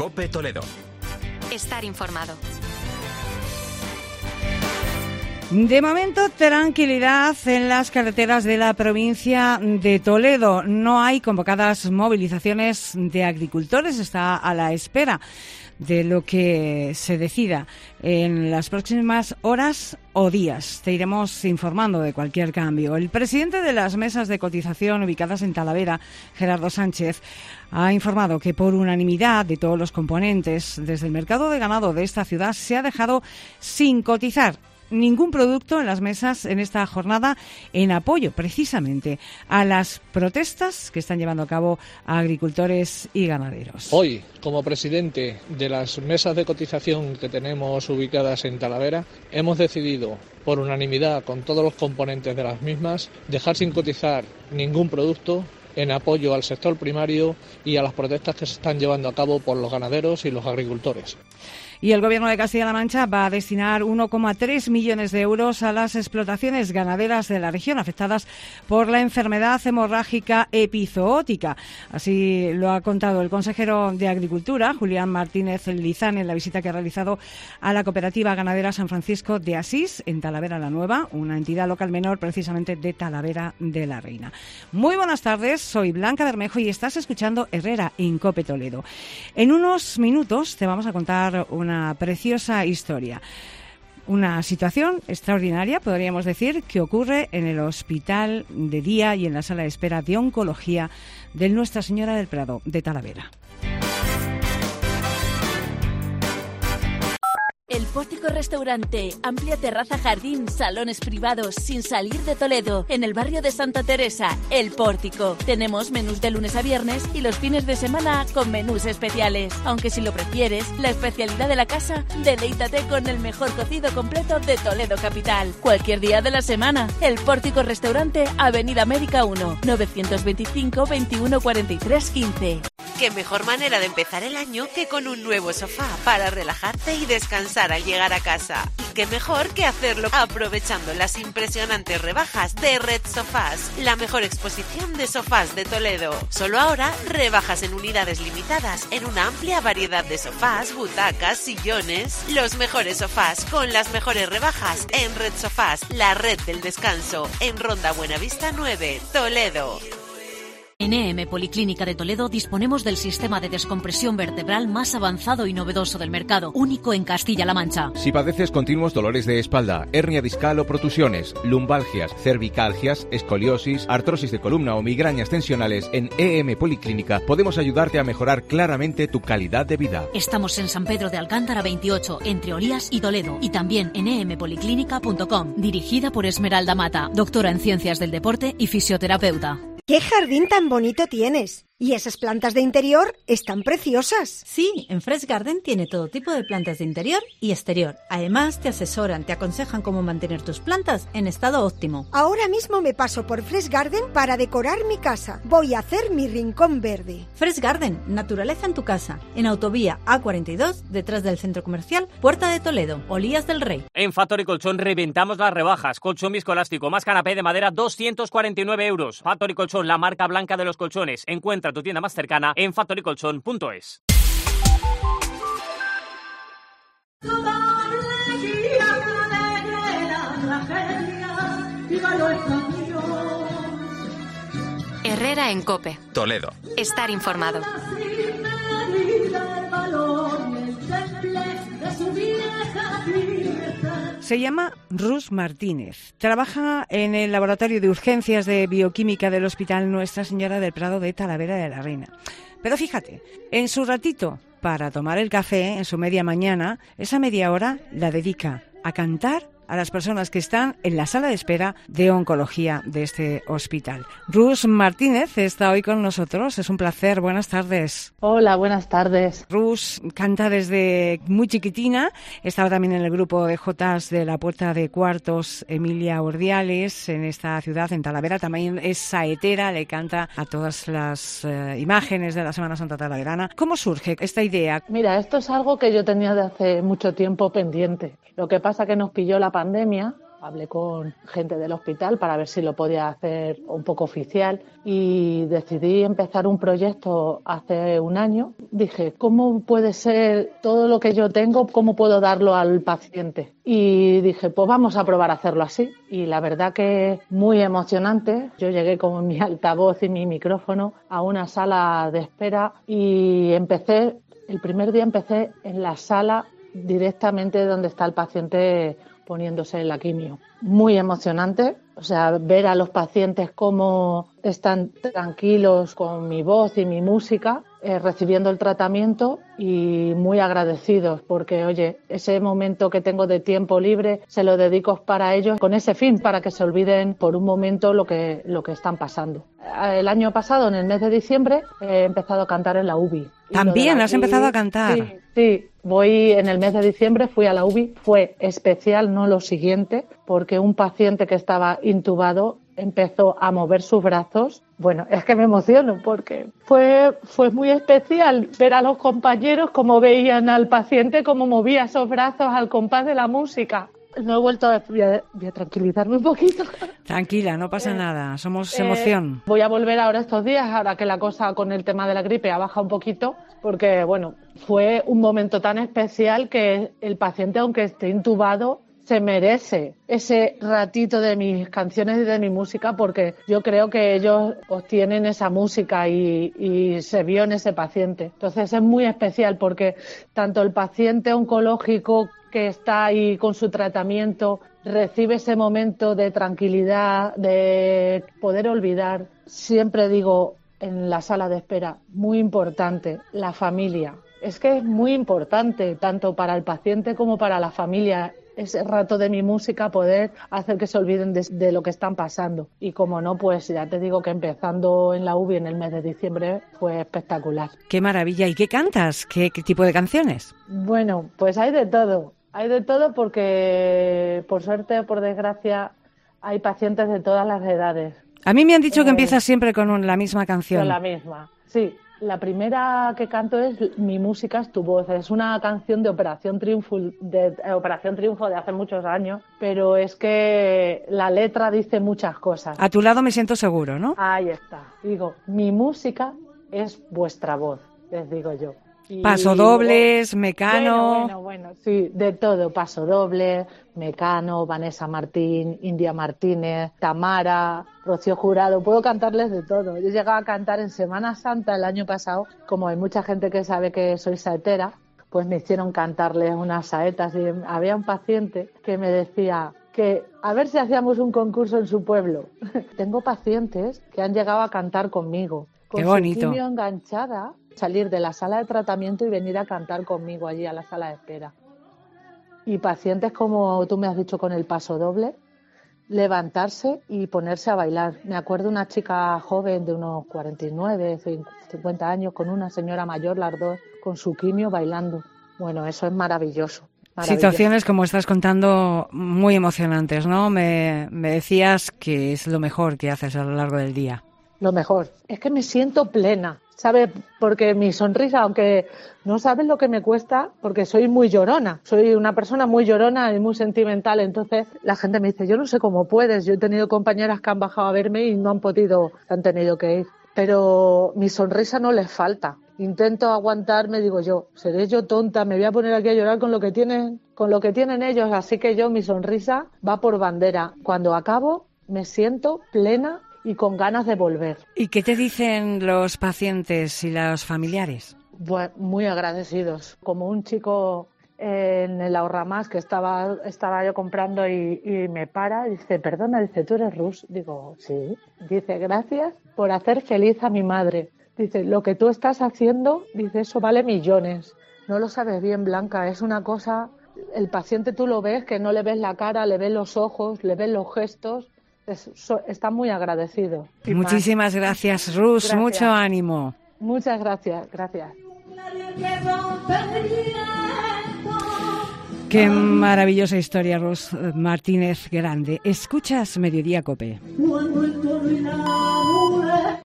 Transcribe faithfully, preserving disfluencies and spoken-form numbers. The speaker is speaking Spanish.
COPE Toledo. Estar informado. De momento, tranquilidad en las carreteras de la provincia de Toledo. No hay convocadas movilizaciones de agricultores. Está a la espera de lo que se decida en las próximas horas o días. Te iremos informando de cualquier cambio. El presidente de las mesas de cotización ubicadas en Talavera, Gerardo Sánchez, ha informado que por unanimidad de todos los componentes, desde el mercado de ganado de esta ciudad se ha dejado sin cotizar ningún producto en las mesas en esta jornada en apoyo precisamente a las protestas que están llevando a cabo a agricultores y ganaderos. Hoy, como presidente de las mesas de cotización que tenemos ubicadas en Talavera, hemos decidido por unanimidad con todos los componentes de las mismas dejar sin cotizar ningún producto en apoyo al sector primario y a las protestas que se están llevando a cabo por los ganaderos y los agricultores. Y el Gobierno de Castilla-La Mancha va a destinar uno coma tres millones de euros a las explotaciones ganaderas de la región afectadas por la enfermedad hemorrágica epizootica. Así lo ha contado el consejero de Agricultura, Julián Martínez Lizán, en la visita que ha realizado a la cooperativa ganadera San Francisco de Asís, en Talavera la Nueva, una entidad local menor precisamente de Talavera de la Reina. Muy buenas tardes, soy Blanca Bermejo y estás escuchando Herrera en COPE Toledo. En unos minutos te vamos a contar una Una preciosa historia. Una situación extraordinaria, podríamos decir, que ocurre en el hospital de día y en la sala de espera de oncología de Nuestra Señora del Prado de Talavera. El Pórtico Restaurante, amplia terraza, jardín, salones privados, sin salir de Toledo, en el barrio de Santa Teresa, El Pórtico. Tenemos menús de lunes a viernes y los fines de semana con menús especiales. Aunque si lo prefieres, la especialidad de la casa, deleítate con el mejor cocido completo de Toledo capital. Cualquier día de la semana, El Pórtico Restaurante, Avenida América uno, novecientos veinticinco, veintiuno, cuarenta y tres, quince. Qué mejor manera de empezar el año que con un nuevo sofá para relajarte y descansar al llegar a casa. Y qué mejor que hacerlo aprovechando las impresionantes rebajas de Red Sofás, la mejor exposición de sofás de Toledo. Solo ahora, rebajas en unidades limitadas en una amplia variedad de sofás, butacas, sillones. Los mejores sofás con las mejores rebajas en Red Sofás, la red del descanso, en Ronda Buenavista nueve, Toledo. En E M Policlínica de Toledo disponemos del sistema de descompresión vertebral más avanzado y novedoso del mercado, único en Castilla-La Mancha. Si padeces continuos dolores de espalda, hernia discal o protusiones, lumbalgias, cervicalgias, escoliosis, artrosis de columna o migrañas tensionales, en E M Policlínica podemos ayudarte a mejorar claramente tu calidad de vida. Estamos en San Pedro de Alcántara veintiocho, entre Olías y Toledo, y también en e m policlínica punto com, dirigida por Esmeralda Mata, doctora en Ciencias del Deporte y fisioterapeuta. ¡Qué jardín tan bonito tienes! Y esas plantas de interior están preciosas. Sí, en Fresh Garden tiene todo tipo de plantas de interior y exterior. Además, te asesoran, te aconsejan cómo mantener tus plantas en estado óptimo. Ahora mismo me paso por Fresh Garden para decorar mi casa. Voy a hacer mi rincón verde. Fresh Garden, naturaleza en tu casa. En Autovía A cuarenta y dos, detrás del Centro Comercial Puerta de Toledo, Olías del Rey. En Factory Colchón reventamos las rebajas. Colchón viscoelástico más canapé de madera, doscientos cuarenta y nueve euros. Factory Colchón, la marca blanca de los colchones. Encuentra tu tienda más cercana en factory colchón punto es. Herrera en COPE Toledo. Estar informado. Se llama Rus Martínez. Trabaja en el Laboratorio de Urgencias de Bioquímica del Hospital Nuestra Señora del Prado de Talavera de la Reina. Pero fíjate, en su ratito para tomar el café, en su media mañana, esa media hora la dedica a cantar a las personas que están en la sala de espera de oncología de este hospital. Rus Martínez está hoy con nosotros. Es un placer. Buenas tardes. Hola, buenas tardes. Rus canta desde muy chiquitina. Estaba también en el grupo de Jotas de la Puerta de Cuartos Emilia Ordiales en esta ciudad, en Talavera. También es saetera, le canta a todas las eh, imágenes de la Semana Santa talaverana. ¿Cómo surge esta idea? Mira, esto es algo que yo tenía de hace mucho tiempo pendiente. Lo que pasa que nos pilló la pandemia hablé con gente del hospital para ver si lo podía hacer un poco oficial y decidí empezar un proyecto hace un año. Dije, ¿cómo puede ser todo lo que yo tengo, cómo puedo darlo al paciente? Y dije, pues vamos a probar a hacerlo así. Y la verdad que muy emocionante. Yo llegué con mi altavoz y mi micrófono a una sala de espera y empecé, el primer día empecé en la sala directamente donde está el paciente poniéndose la quimio. Muy emocionante, o sea, ver a los pacientes cómo están tranquilos con mi voz y mi música, eh, recibiendo el tratamiento y muy agradecidos porque, oye, ese momento que tengo de tiempo libre se lo dedico para ellos con ese fin, para que se olviden por un momento lo que, lo que están pasando. El año pasado, en el mes de diciembre, he empezado a cantar en la U B I. También has empezado a cantar. Sí, sí, voy en el mes de diciembre, fui a la U B I, fue especial, no lo siguiente, porque un paciente que estaba intubado empezó a mover sus brazos. Bueno, es que me emociono porque fue, fue muy especial ver a los compañeros cómo veían al paciente, cómo movía esos brazos al compás de la música. No he vuelto a... Voy a, voy a tranquilizarme un poquito. Tranquila, no pasa eh, nada, somos eh, emoción. Voy a volver ahora estos días, ahora que la cosa con el tema de la gripe ha bajado un poquito, porque, bueno, fue un momento tan especial que el paciente, aunque esté intubado, se merece ese ratito de mis canciones y de mi música, porque yo creo que ellos obtienen esa música y, y se vio en ese paciente. Entonces es muy especial porque tanto el paciente oncológico que está ahí con su tratamiento recibe ese momento de tranquilidad, de poder olvidar. Siempre digo en la sala de espera, muy importante, la familia. Es que es muy importante tanto para el paciente como para la familia ese rato de mi música, poder hacer que se olviden de, de lo que están pasando. Y como no, pues ya te digo que empezando en la U B I en el mes de diciembre fue espectacular. ¡Qué maravilla! ¿Y qué cantas? ¿Qué, qué tipo de canciones? Bueno, pues hay de todo. Hay de todo porque, por suerte o por desgracia, hay pacientes de todas las edades. A mí me han dicho eh, que empiezas siempre con un, la misma canción. Con la misma, sí. La primera que canto es Mi música es tu voz. Es una canción de Operación Triunfo, de eh, Operación Triunfo de hace muchos años, pero es que la letra dice muchas cosas. A tu lado me siento seguro, ¿no? Ahí está. Digo, mi música es vuestra voz, les digo yo. Y pasodobles, luego, Mecano... Bueno, bueno, bueno, sí, de todo. Pasodoble, Mecano, Vanessa Martín, India Martínez, Tamara, Rocío Jurado. Puedo cantarles de todo. Yo llegaba a cantar en Semana Santa el año pasado, como hay mucha gente que sabe que soy saetera, pues me hicieron cantarles unas saetas y había un paciente que me decía que a ver si hacíamos un concurso en su pueblo. Tengo pacientes que han llegado a cantar conmigo. Con Qué bonito. Su quimio enganchada, salir de la sala de tratamiento y venir a cantar conmigo allí a la sala de espera. Y pacientes, como tú me has dicho con el paso doble, levantarse y ponerse a bailar. Me acuerdo una chica joven de unos cuarenta y nueve, cincuenta años, con una señora mayor, las dos, con su quimio bailando. Bueno, eso es maravilloso. Situaciones, como estás contando, muy emocionantes, ¿no? Me, me decías que es lo mejor que haces a lo largo del día. Lo mejor. Es que me siento plena, ¿sabes? Porque mi sonrisa, aunque no sabes lo que me cuesta, porque soy muy llorona. Soy una persona muy llorona y muy sentimental. Entonces la gente me dice, yo no sé cómo puedes. Yo he tenido compañeras que han bajado a verme y no han podido, han tenido que ir. Pero mi sonrisa no les falta. Intento aguantarme, digo yo, seré yo tonta, me voy a poner aquí a llorar con lo que tienen, con lo que tienen ellos, así que yo, mi sonrisa va por bandera. Cuando acabo, me siento plena y con ganas de volver. ¿Y qué te dicen los pacientes y los familiares? Bueno, muy agradecidos. Como un chico en el Ahorramás que estaba, estaba yo comprando y, y me para y dice, perdona, dice, ¿tú eres Rus? Digo, sí. Dice, gracias por hacer feliz a mi madre. Dice, lo que tú estás haciendo, dice, eso vale millones. No lo sabes bien, Blanca, es una cosa... El paciente tú lo ves, que no le ves la cara, le ves los ojos, le ves los gestos, es, so, está muy agradecido. Muchísimas gracias, Rus, gracias. Mucho ánimo. Muchas gracias, gracias. Qué maravillosa historia, Rus Martínez Grande. Escuchas Mediodía COPE.